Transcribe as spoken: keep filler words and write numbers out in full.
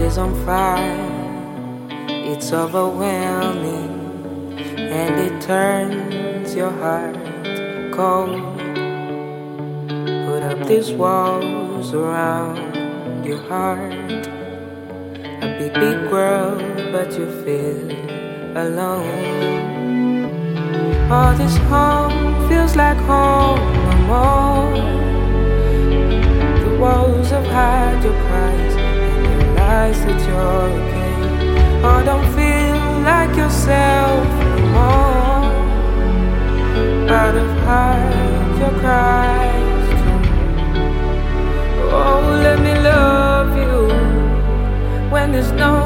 is on fire. It's overwhelming, and it turns your heart cold. Put up these walls around your heart. A big, big world, but you feel alone. All this home feels like home no more. The walls have had your cries and realize that you're okay. Oh, don't feel like yourself no more. Out of heart, your cries too. Oh, let me love you when there's no